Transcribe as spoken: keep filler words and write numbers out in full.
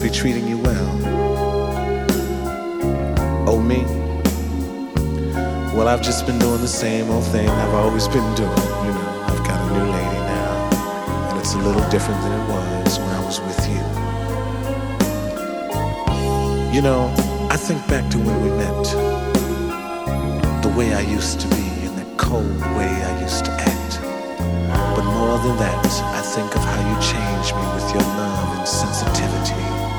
be treating you well. Oh, me? Well, I've just been doing the same old thing I've always been doing. You know, I've got a new lady now, and it's a little different than it was when I was with you. You know, I think back to when we met, the way I used to be and the cold way I used to act. But more than that, I think of how you changed me with your love and sensitivity.